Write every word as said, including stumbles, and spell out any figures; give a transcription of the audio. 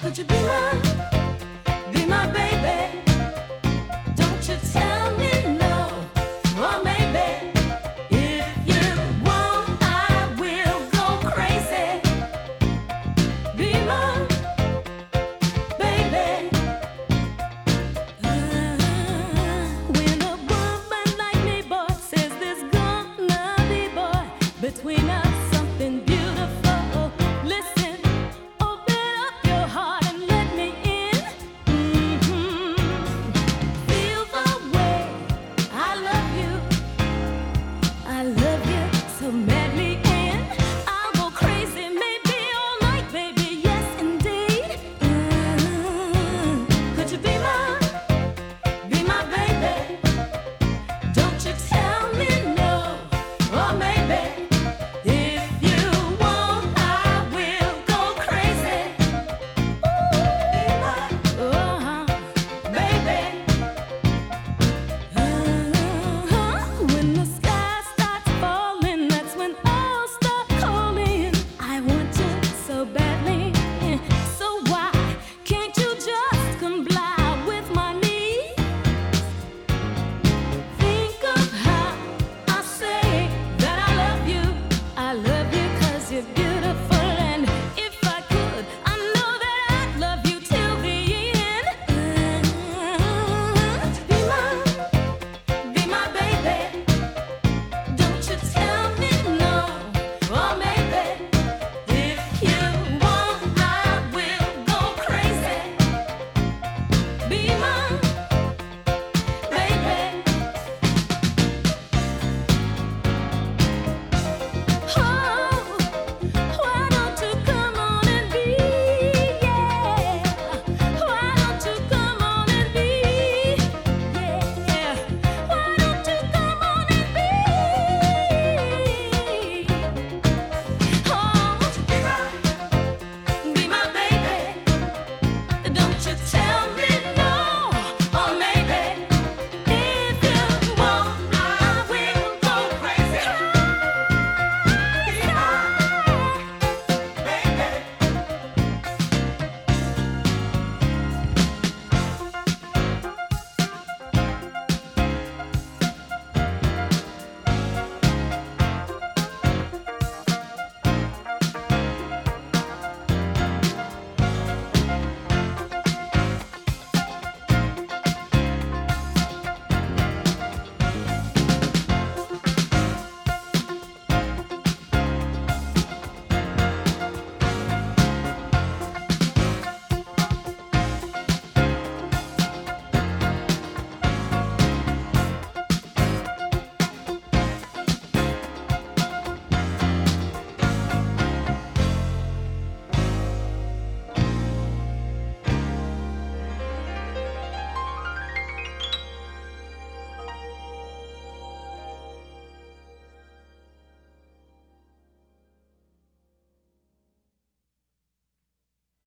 Could you be my, be my baby? Don't you tell me no, or maybe if you want, I will go crazy. Be my baby. When a woman like me, boy, says there's gonna be, boy, between us.